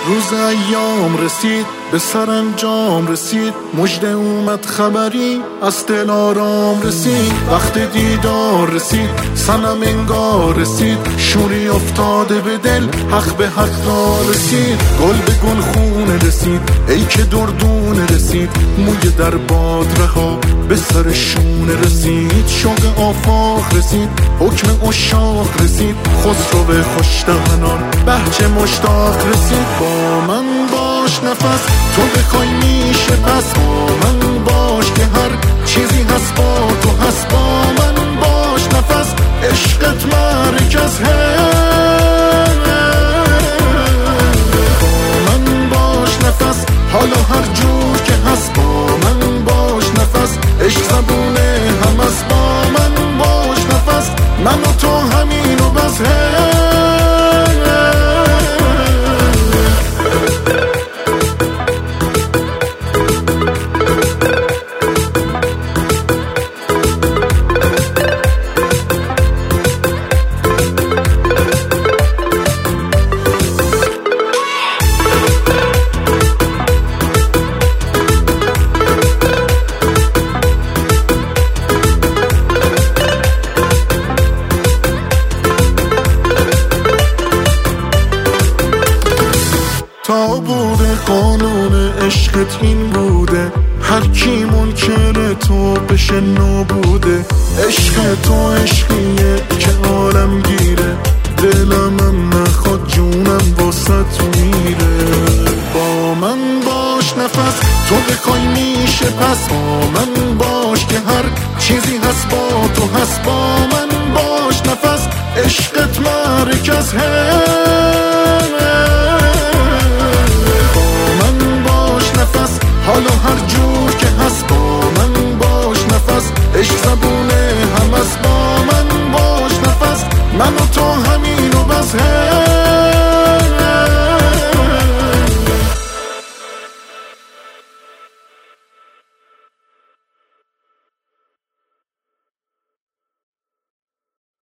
روز ایام رسید به سرانجام رسید، مژده اومد خبری از دل آرام رسید. وقت دیدار رسید صنم انگار رسید، شوری افتاده به دل حق به حق رسید. گل به گل خونه رسید ای که دردونه رسید، موی در باد رها به سر شونه رسید. شوق آفاق رسید حکم عشاق رسید، خسرو به خوشدهنان بهجه مشتاق رسید. با من باش نفس تو بخوای میشه پس، با من باش که هر چیزی هست با تو هست. با من باش نفس عشقت مرکز هست. با من باش نفس حالا هر جور که هست. با من باش نفس عشق زبونه هم است. با من باش نفس من و تو همین و بس هست. تا بوده قانون عشقت این بوده، هر کی منکر تو بشه نابوده. عشق تو عشقیه که عالم گیره، دلم هم نخواد جونم واسه تو میره. با من باش نفس تو بخوای میشه پس، با من باش که هر چیزی هست با تو هست. با من باش نفس عشقت مرکز هست. حالا هر جور که هست با من باش نفس عشق زبون